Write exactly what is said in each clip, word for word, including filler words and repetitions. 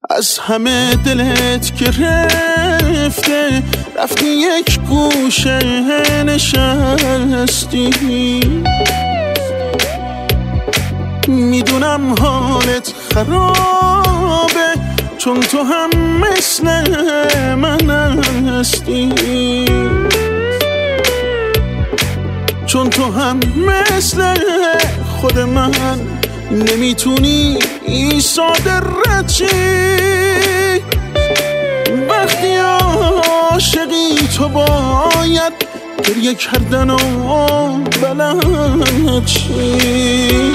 از همه دلت گرفته، رفتی یک گوشه نشستی. میدونم حالت خرابه، چون تو هم مثل من هستی، چون تو هم مثل خود من نمیتونی ایستاده رچی. وقتی عاشقی تو باید گریه کردن و بلد چی.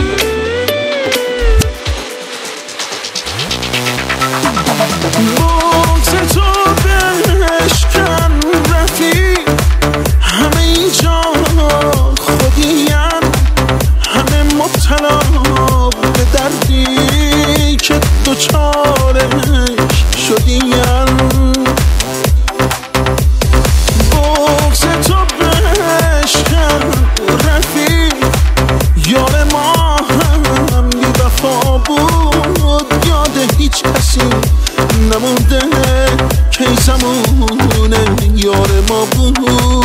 بغض تو بشکن رفیق، همه اینجا خودیم، همه مبتلا به دردی که دوچارش شدیم. بغض تو بشکن رفیق، یار ما هم بی وفا بود، یاد هیچ کسی نمونده که زمونه یار ما بود.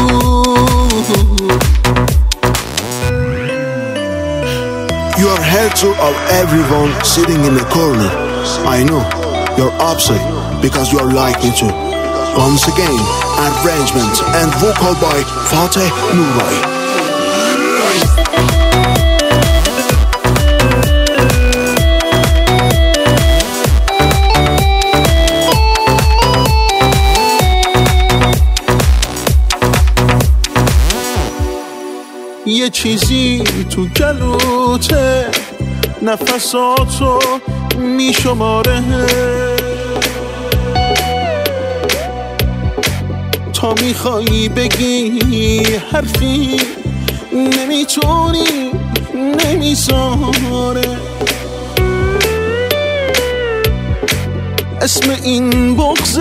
You are helpful of everyone sitting in the corner. I know you're upset because you are like me too. Once again, arrangement and vocal by Fateh Nuray. یه چیزی تو گلوته، نفساتو میشماره، تا میخوایی بگی حرفی نمیتونی، نمیذاره. اسم این بغض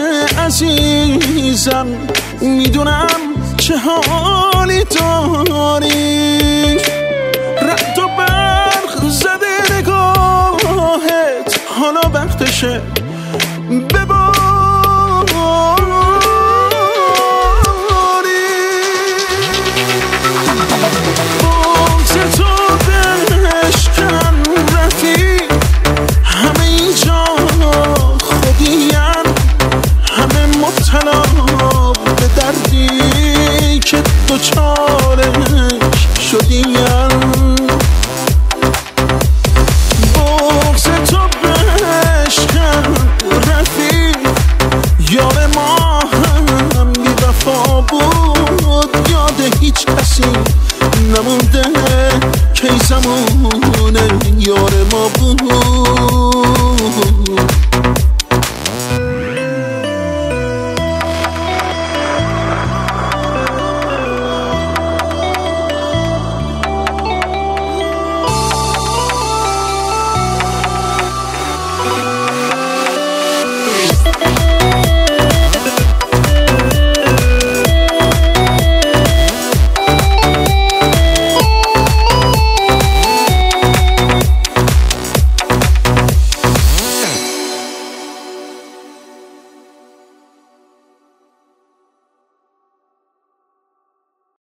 عزیزم میدونم چه حالی داری. رد و برق زده نگاهت، حالا وقتشه ببر